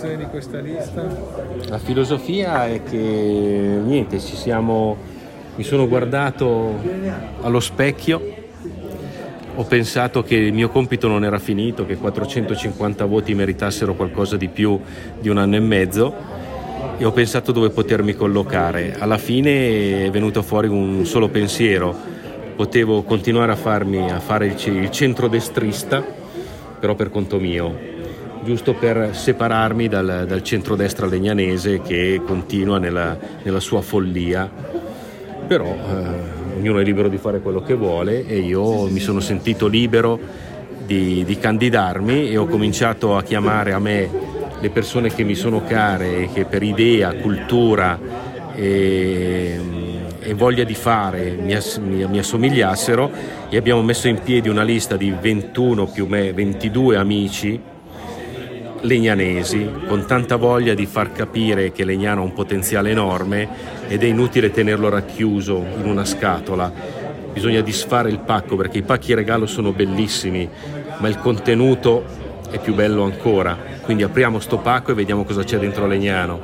formazione di questa lista? La filosofia è che niente, mi sono guardato allo specchio, ho pensato che il mio compito non era finito, che 450 voti meritassero qualcosa di più di un anno e mezzo, e ho pensato dove potermi collocare. Alla fine è venuto fuori un solo pensiero: potevo continuare a fare il centrodestrista, però per conto mio, giusto per separarmi dal centrodestra legnanese che continua nella sua follia. Però ognuno è libero di fare quello che vuole, e io mi sono sentito libero di candidarmi, e ho cominciato a chiamare a me le persone che mi sono care e che per idea, cultura e voglia di fare mi assomigliassero, e abbiamo messo in piedi una lista di 21 più me 22 amici legnanesi con tanta voglia di far capire che Legnano ha un potenziale enorme ed è inutile tenerlo racchiuso in una scatola. Bisogna disfare il pacco, perché i pacchi regalo sono bellissimi, ma il contenuto è più bello ancora. Quindi apriamo sto pacco e vediamo cosa c'è dentro Legnano.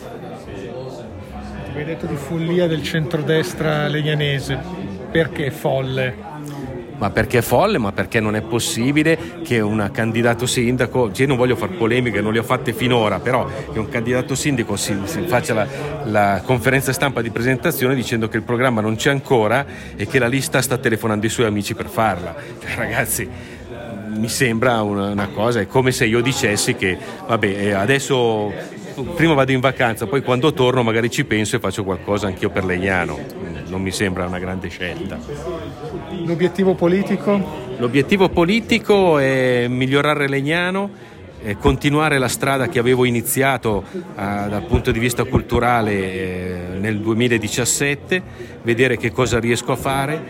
Hai detto di follia del centrodestra legnanese. Perché folle? Ma perché è folle? Ma perché non è possibile che un candidato sindaco, io non voglio fare polemiche, non le ho fatte finora, però che un candidato sindaco si faccia la conferenza stampa di presentazione dicendo che il programma non c'è ancora e che la lista sta telefonando i suoi amici per farla. Ragazzi, mi sembra una cosa, è come se io dicessi che vabbè, adesso prima vado in vacanza, poi quando torno magari ci penso e faccio qualcosa anch'io per Legnano. Non mi sembra una grande scelta. L'obiettivo politico? L'obiettivo politico è migliorare Legnano, continuare la strada che avevo iniziato dal punto di vista culturale nel 2017, vedere che cosa riesco a fare,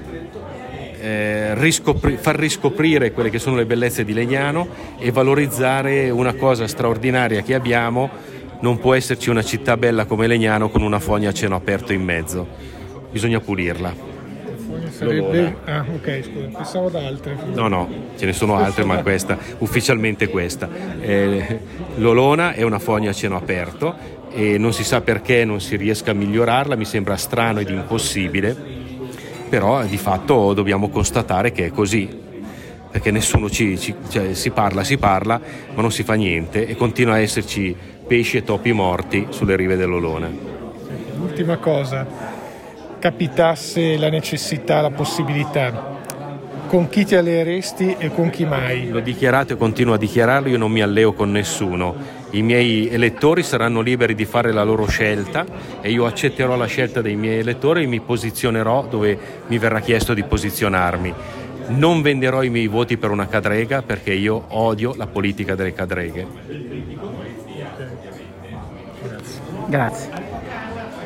far riscoprire quelle che sono le bellezze di Legnano e valorizzare una cosa straordinaria che abbiamo. Non può esserci una città bella come Legnano con una fogna a cielo aperto in mezzo. Bisogna pulirla. Sarebbe... Ah, ok, scusa, pensavo ad altre. No, ce ne sono altre, ma questa, ufficialmente questa. L'Olona è una fogna a cielo aperto e non si sa perché non si riesca a migliorarla, mi sembra strano ed impossibile, però di fatto dobbiamo constatare che è così, perché nessuno si parla, ma non si fa niente, e continua a esserci pesci e topi morti sulle rive dell'Olona. Ultima cosa. Capitasse la necessità, la possibilità, con chi ti alleeresti e con chi mai? L'ho dichiarato e continuo a dichiararlo: io non mi alleo con nessuno. I miei elettori saranno liberi di fare la loro scelta e io accetterò la scelta dei miei elettori e mi posizionerò dove mi verrà chiesto di posizionarmi. Non venderò i miei voti per una cadrega, perché io odio la politica delle cadreghe. Grazie.